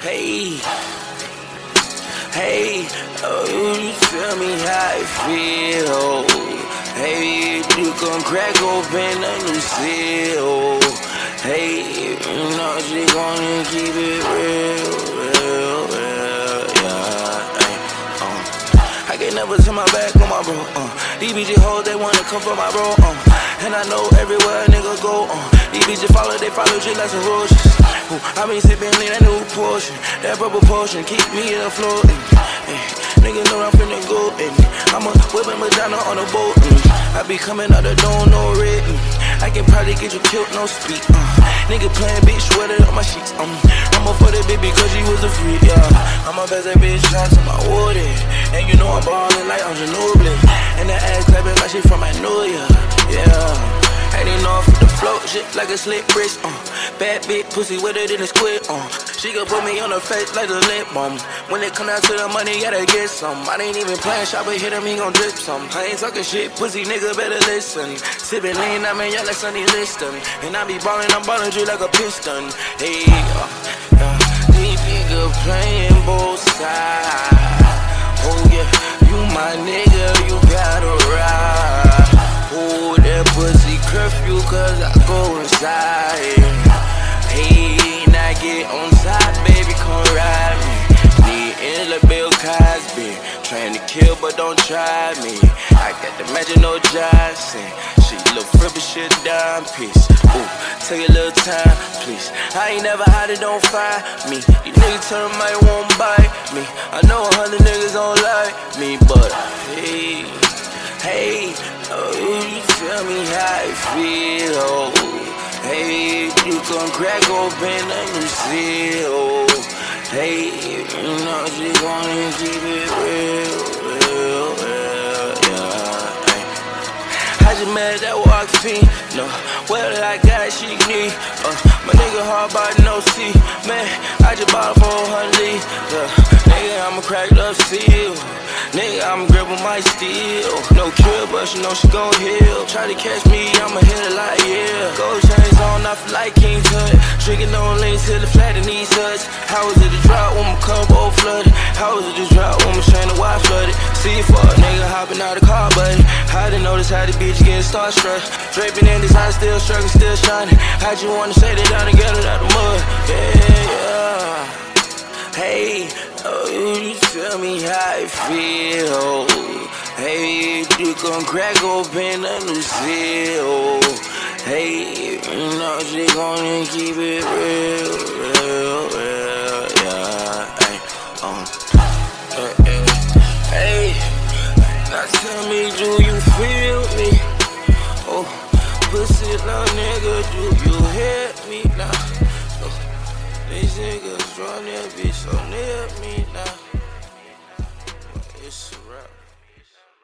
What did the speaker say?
Hey, hey, oh, you tell me how I feel. Hey, you gon' crack open a new seal. Hey, you know she gonna keep it real, yeah. I can never turn my back on my bro. These bitches hoes, they wanna come for my bro. And I know everywhere a nigga go. These bitches follow, they follow just like some roaches. I been sippin' lean, that new portion, that purple potion, keep me afloat. Niggas know I'm finna go. I'm a whippin' Madonna on a boat. I be coming out the door, no red. I can probably get you killed, no speak. Nigga playin' bitch, sweater on my sheets. I'ma for that bitch because she was a freak, yeah. I'ma pass that bitch shots to my water. And you know I'm ballin' like I'm Ginobili. And that ass clappin' like she from Magnolia, yeah. Ain't enough for the float, shit like a slick wrist, Bad bitch, pussy wetter than a squid, She gon' put me on her face like a lip balm. When it come down to the money, gotta get some. I ain't even playin' shot, but hit him, he gon' drip some. I ain't talking shit, pussy nigga better listen. Sippin' lean, I mean, y'all like Sonny Liston. And I be ballin', I'm ballin' you like a piston. Hey, these niggas playin' both sides. Oh yeah, you my nigga, you gotta ride. Oh, that pussy curfew, cause I go inside. Hey, now get on top, baby, come ride me. Need in the Bill Cosby, trying to kill, but don't try me. I got the magic, no Johnson. She look frippin', shit, dime piece. Ooh, take a little time, please. I ain't never had it, don't find me. You niggas tell them I won't bite me. I know 100 niggas don't like me, but hey, hey, oh, you tell me how I feel. Hey, you gon' crack open a new seal. Hey, you know she gonna keep it real, yeah. I just made that walk feet, no. Well, I got she need, my nigga hard body, no C. Man, I just bought a 400, nigga, I'ma crack up seal. Nigga, I'ma grab on my steel. No kill, but she know she gon' heal. Try to catch me, I'ma hit it like, yeah. Gold chains on, I feel like King Tut. Drinking on lean till the flat in these huts. How was it to drop when my cup all flooded? How was it to drop when my chain the wide flooded? See you for a nigga hopping out the car, buddy. I didn't notice how the bitch getting starstruck. Draping in this house, still struggling, still shining. How'd you wanna say they down together out the mud? Yeah. Hey, oh, you tell me how I feel. Hey, you gon' crack open a new seal. Hey, you know she gonna keep it real, yeah. Hey, now tell me, do you feel me? Oh, pussy little nigga, do you hear me now? These niggas run that bitch so near me now. It's a rap.